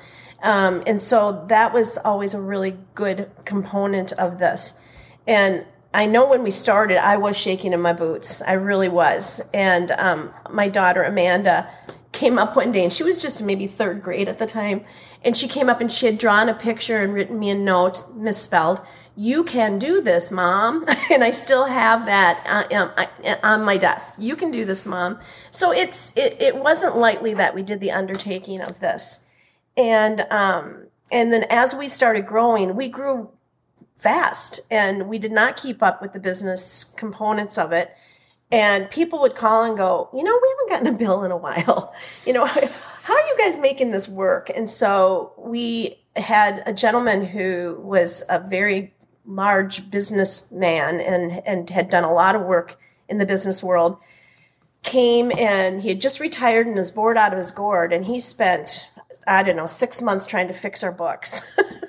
Speaker 4: And so that was always a really good component of this. And I know when we started, I was shaking in my boots. I really was. And my daughter, Amanda, came up one day, and she was just maybe third grade at the time. And she came up and she had drawn a picture and written me a note, misspelled, "You can do this, Mom." And I still have that on my desk. "You can do this, Mom." So it wasn't lightly that we did the undertaking of this. And then as we started growing, we grew fast, and we did not keep up with the business components of it. And people would call and go, "We haven't gotten a bill in a while. How are you guys making this work?" And so we had a gentleman who was a very large businessman and had done a lot of work in the business world, came, and he had just retired and was bored out of his gourd. And he spent, 6 months trying to fix our books.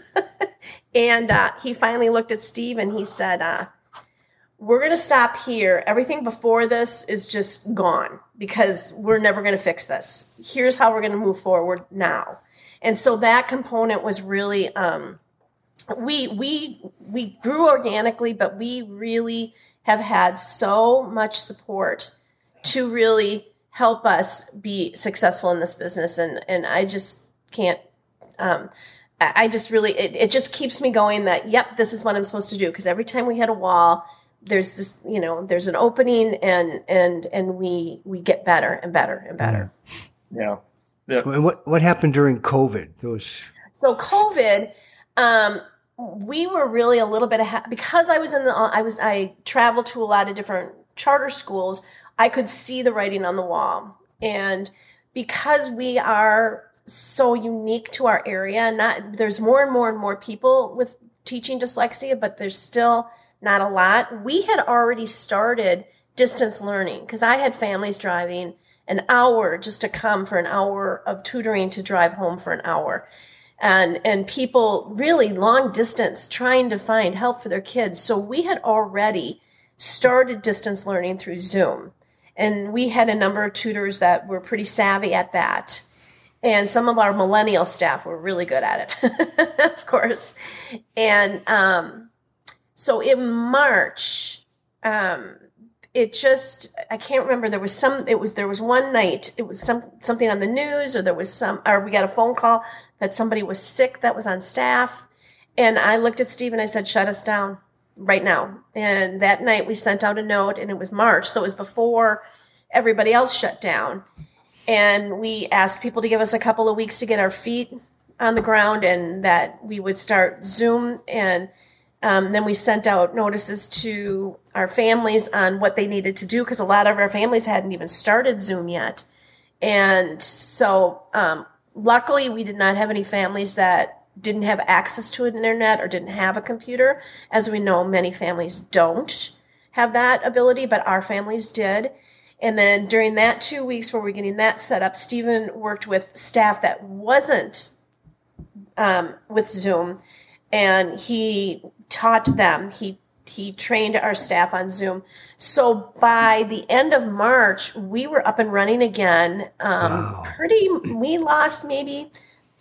Speaker 4: And he finally looked at Steve and he said, "We're going to stop here. Everything before this is just gone because we're never going to fix this. Here's how we're going to move forward now." And so that component was really, we grew organically, but we really have had so much support to really help us be successful in this business. And I just can't, I just really, it just keeps me going that, yep, this is what I'm supposed to do. Because every time we hit a wall, there's this, there's an opening and we get better and better and better.
Speaker 3: Yeah.
Speaker 2: What happened during COVID?
Speaker 4: So COVID, we were really a little bit ahead because I traveled to a lot of different charter schools. I could see the writing on the wall. And because we are so unique to our area, there's more and more and more people with teaching dyslexia, but there's still not a lot. We had already started distance learning because I had families driving an hour just to come for an hour of tutoring to drive home for an hour. And people really long distance trying to find help for their kids. So we had already started distance learning through Zoom. And we had a number of tutors that were pretty savvy at that. And some of our millennial staff were really good at it, of course. And so in March, it just, I can't remember, there was one night, it was something on the news, or we got a phone call that somebody was sick that was on staff. And I looked at Steve and I said, shut us down right now. And that night we sent out a note, and it was March. So it was before everybody else shut down. And we asked people to give us a couple of weeks to get our feet on the ground, and that we would start Zoom. And then we sent out notices to our families on what they needed to do, because a lot of our families hadn't even started Zoom yet. And so luckily, we did not have any families that didn't have access to an internet or didn't have a computer. As we know, many families don't have that ability, but our families did. And then during that 2 weeks where we're getting that set up, Stephen worked with staff that wasn't with Zoom, and he taught them. He trained our staff on Zoom. So by the end of March, we were up and running again.
Speaker 2: Wow.
Speaker 4: We lost maybe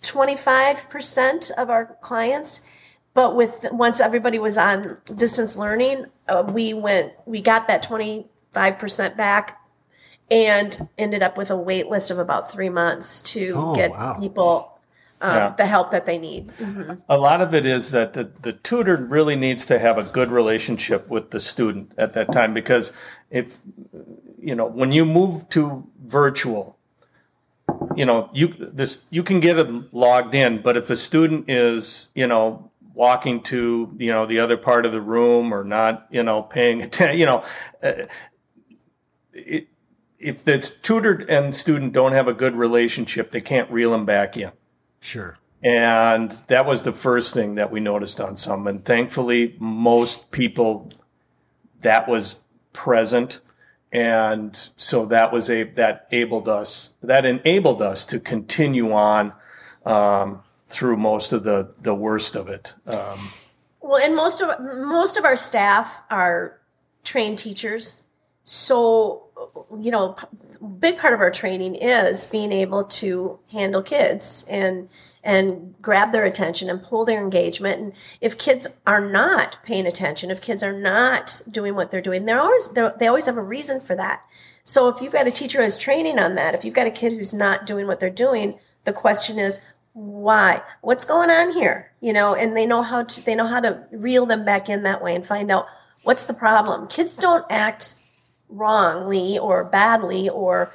Speaker 4: 25% of our clients, but once everybody was on distance learning, we got that 25% back, and ended up with a wait list of about 3 months to get people the help that they need. Mm-hmm.
Speaker 3: A lot of it is that the tutor really needs to have a good relationship with the student at that time, because when you move to virtual, you can get them logged in, but if the student is, walking to, the other part of the room, or not, paying attention, if the tutor and student don't have a good relationship, they can't reel them back in.
Speaker 2: Sure.
Speaker 3: And that was the first thing that we noticed on some. And thankfully, most people, that was present. And so that enabled us to continue on through most of the worst of it.
Speaker 4: Well, and most of our staff are trained teachers. So, big part of our training is being able to handle kids and grab their attention and pull their engagement. And if kids are not paying attention, if kids are not doing what they're doing, they always have a reason for that. So if you've got a teacher who has training on that, if you've got a kid who's not doing what they're doing, the question is, why? What's going on here? And they know how to reel them back in that way and find out what's the problem. Kids don't act wrongly or badly or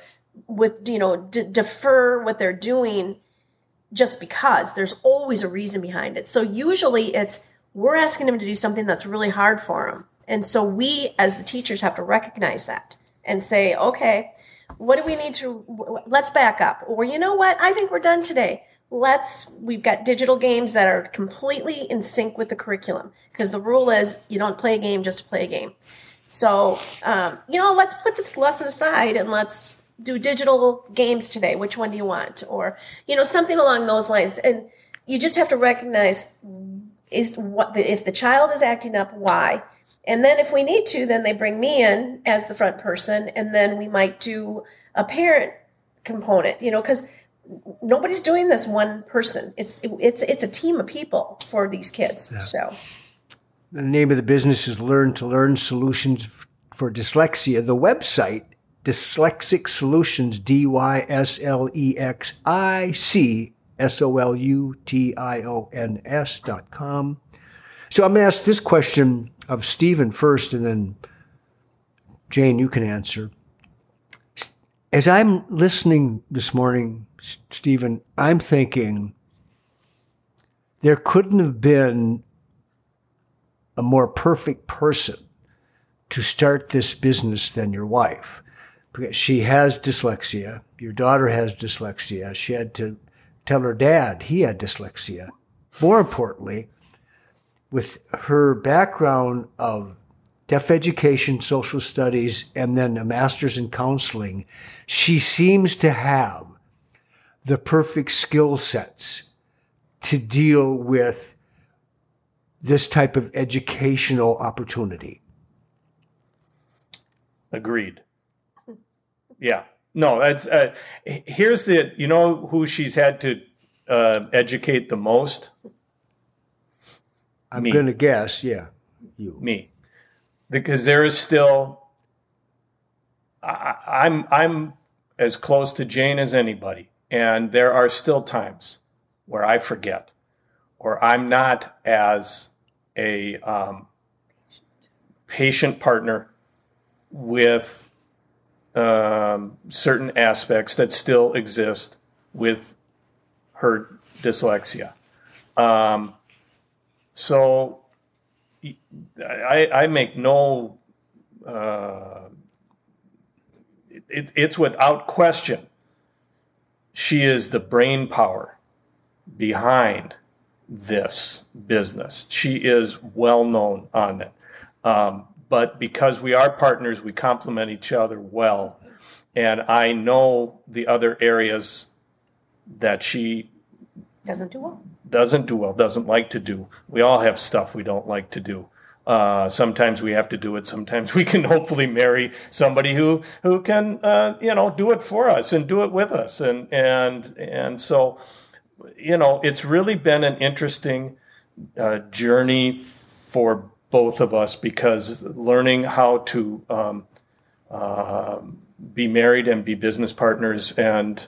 Speaker 4: defer what they're doing just because. There's always a reason behind it. So usually we're asking them to do something that's really hard for them. And so we, as the teachers, have to recognize that and say, okay, what do we need to, let's back up. Or you know what? I think we're done today. We've got digital games that are completely in sync with the curriculum, because the rule is you don't play a game just to play a game. So, let's put this lesson aside and let's do digital games today. Which one do you want? Or, something along those lines. And you just have to recognize if the child is acting up, why? And then if we need to, then they bring me in as the front person, and then we might do a parent component, because nobody's doing this one person. It's a team of people for these kids. Yeah. So.
Speaker 2: The name of the business is Learn to Learn Solutions for Dyslexia. The website, Dyslexic Solutions, DYSLEXICSOLUTIONS.com. So I'm going to ask this question of Stephen first, and then Jane, you can answer. As I'm listening this morning, Stephen, I'm thinking there couldn't have been a more perfect person to start this business than your wife, because she has dyslexia. Your daughter has dyslexia. She had to tell her dad he had dyslexia. More importantly, with her background of deaf education, social studies, and then a master's in counseling, she seems to have the perfect skill sets to deal with this type of educational opportunity.
Speaker 3: Agreed. Yeah. No, that's here's the, you know who she's had to educate the most?
Speaker 2: I'm going to guess, yeah, you.
Speaker 3: Me. Because there is still, I'm as close to Jane as anybody. And there are still times where I forget, or I'm not as a patient partner with certain aspects that still exist with her dyslexia. So I make no, it's without question, she is the brain power behind this business. She is well known on it. But because we are partners, we complement each other well. And I know the other areas that she
Speaker 4: Doesn't do well,
Speaker 3: doesn't like to do. We all have stuff we don't like to do. Sometimes we have to do it. Sometimes we can hopefully marry somebody who can, do it for us and do it with us. And so, it's really been an interesting journey for both of us, because learning how to be married and be business partners, and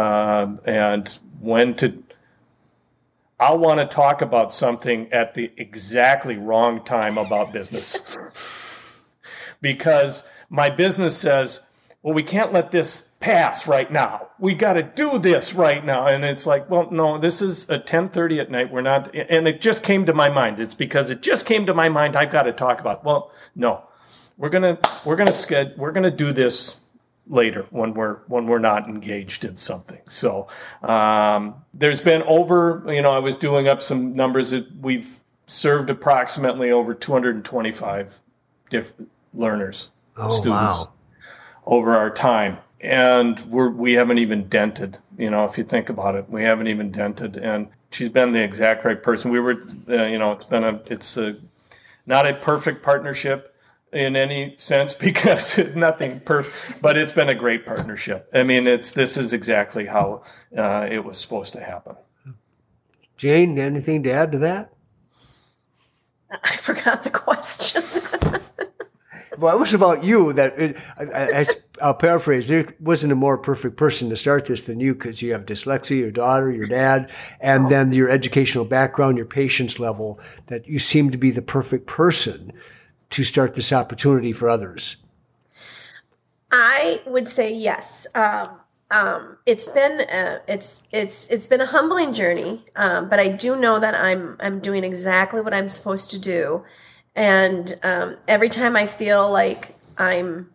Speaker 3: when to. I'll want to talk about something at the exactly wrong time about business. Because my business says, well, we can't let this pass right now. We got to do this right now. And it's like, well, no, this is at 10:30 at night. We're not, and it just came to my mind. It's because it just came to my mind. I've got to talk about it. Well, no, we're going to do this later when we're not engaged in something. So there's been over, I was doing up some numbers that we've served approximately over 225 different learners, students, over our time. And we haven't even dented, if you think about it, we haven't even dented. And she's been the exact right person. We were, it's not a perfect partnership in any sense, because nothing perfect, but it's been a great partnership. I mean, this is exactly how it was supposed to happen.
Speaker 2: Jane, anything to add to that?
Speaker 4: I forgot the question.
Speaker 2: Well, it was about you. I'll paraphrase. There wasn't a more perfect person to start this than you, because you have dyslexia, your daughter, your dad, and then your educational background, your patience level, that you seem to be the perfect person to start this opportunity for others.
Speaker 4: I would say yes. It's been a humbling journey, but I do know that I'm doing exactly what I'm supposed to do, and every time I feel like I'm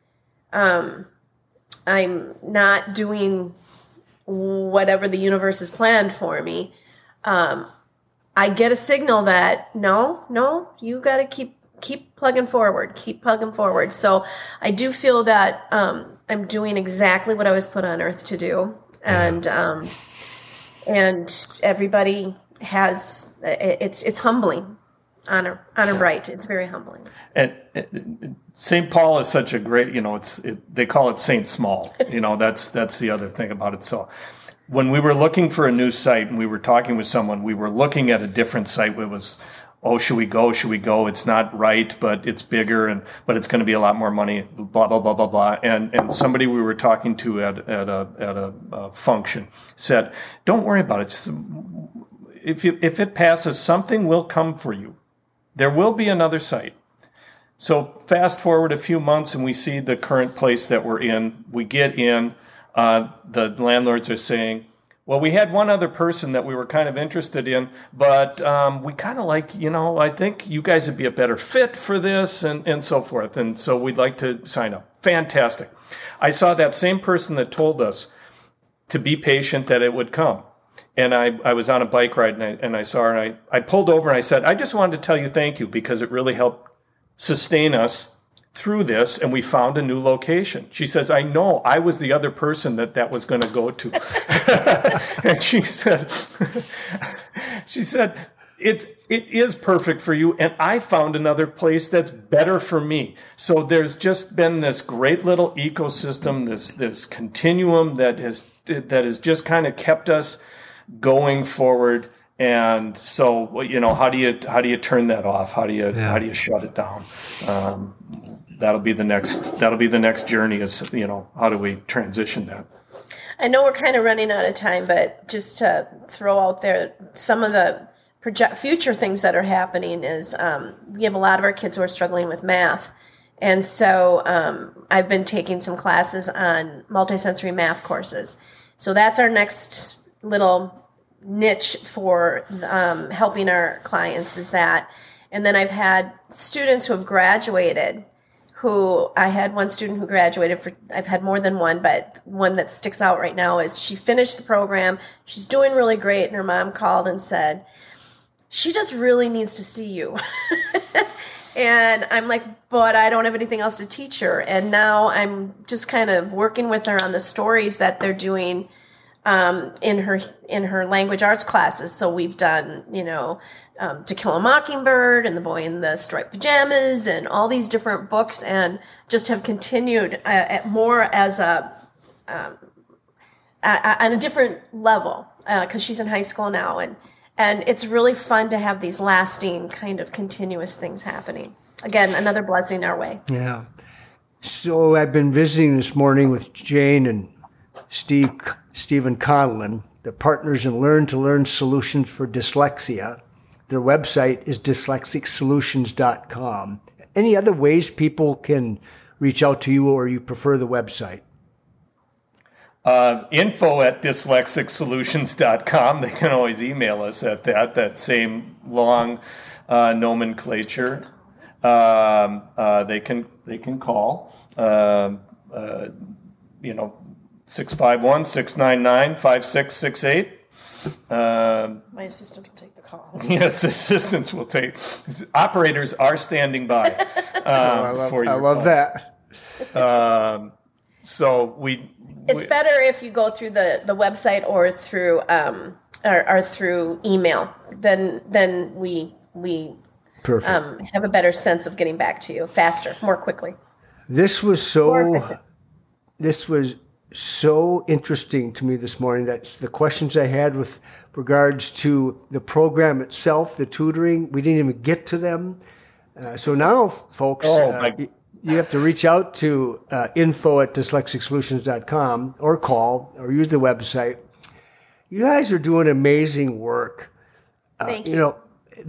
Speaker 4: not doing whatever the universe has planned for me, I get a signal that no, you got to keep plugging forward. So I do feel that I'm doing exactly what I was put on earth to do. And everybody has, it's humbling on a bright. It's very humbling.
Speaker 3: And St. Paul is such a great, they call it St. Small, that's the other thing about it. So when we were looking for a new site and we were talking with someone, we were looking at a different site. It was, should we go? It's not right, but it's bigger, but it's going to be a lot more money, blah, blah, blah, blah, blah. And somebody we were talking to at a function said, don't worry about it. If it passes, something will come for you. There will be another site. So fast forward a few months and we see the current place that we're in. We get in, the landlords are saying, well, we had one other person that we were kind of interested in, but we kind of like, I think you guys would be a better fit for this and so forth. And so we'd like to sign up. Fantastic. I saw that same person that told us to be patient, that it would come. And I was on a bike ride and I saw her and I pulled over and I said, I just wanted to tell you thank you because it really helped sustain us through this. And we found a new location. She says, I know, I was the other person that was going to go to. And she said, it is perfect for you. And I found another place that's better for me. So there's just been this great little ecosystem, this continuum that has just kind of kept us going forward. And so, you know, how do you turn that off? How do you shut it down? That'll be the next journey is, you know, how do we transition that?
Speaker 4: I know we're kind of running out of time, but just to throw out there some of the future things that are happening is we have a lot of our kids who are struggling with math. And so I've been taking some classes on multisensory math courses. So that's our next little niche for helping our clients is that. And then I've had students who have graduated I had one student who graduated I've had more than one, but one that sticks out right now is she finished the program. She's doing really great. And her mom called and said, she just really needs to see you. And I'm like, but I don't have anything else to teach her. And now I'm just kind of working with her on the stories that they're doing in her language arts classes. So we've done, you know, To Kill a Mockingbird and The Boy in the Striped Pajamas and all these different books, and just have continued more as on a different level because she's in high school now, and it's really fun to have these lasting kind of continuous things happening. Again, another blessing our way.
Speaker 2: Yeah. So I've been visiting this morning with Jane and Stephen Conlon, the partners in Learn to Learn Solutions for Dyslexia. Their website is dyslexicsolutions.com. Any other ways people can reach out to you, or you prefer the website?
Speaker 3: Info@dyslexicsolutions.com. They can always email us at that same long nomenclature. They can call, 651-699-5668.
Speaker 4: My assistant will take the call.
Speaker 3: Yes, assistants will take. Operators are standing by for your
Speaker 2: I love
Speaker 3: call.
Speaker 2: that.
Speaker 3: So
Speaker 4: it's better if you go through the website or through or through email. Then we
Speaker 2: Perfect.
Speaker 4: have a better sense of getting back to you faster, more quickly.
Speaker 2: This was so interesting to me this morning. That's the questions I had with regards to the program itself, the tutoring. We didn't even get to them. So now, folks, you have to reach out to info@dyslexicsolutions.com or call or use the website. You guys are doing amazing work.
Speaker 4: Thank you.
Speaker 2: You know,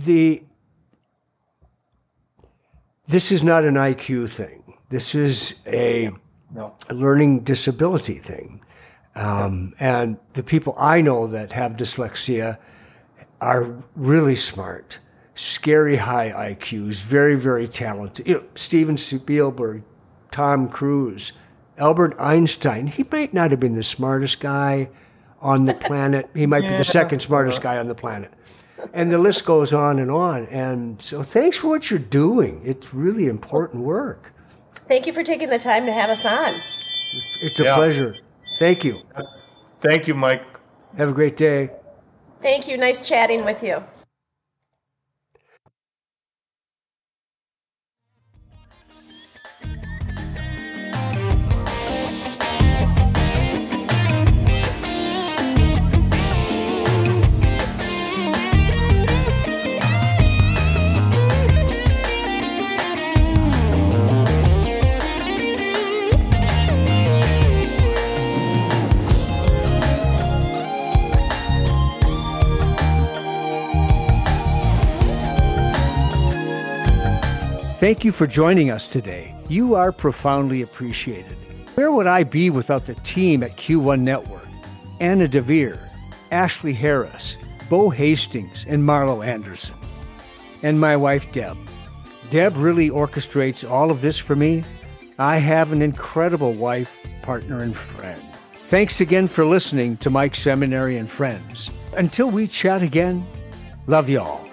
Speaker 2: this is not an IQ thing. This is a learning disability thing. And the people I know that have dyslexia are really smart, scary high IQs, very, very talented. You know, Steven Spielberg, Tom Cruise, Albert Einstein. He might not have been the smartest guy on the planet. He might be the second smartest guy on the planet. And the list goes on. And so thanks for what you're doing. It's really important work.
Speaker 4: Thank you for taking the time to have us on.
Speaker 2: It's a pleasure. Thank you.
Speaker 3: Thank you, Mike.
Speaker 2: Have a great day.
Speaker 4: Thank you. Nice chatting with you.
Speaker 2: Thank you for joining us today. You are profoundly appreciated. Where would I be without the team at Q1 Network? Anna DeVere, Ashley Harris, Bo Hastings, and Marlo Anderson. And my wife, Deb. Deb really orchestrates all of this for me. I have an incredible wife, partner, and friend. Thanks again for listening to Mike's Seminary and Friends. Until we chat again, love y'all.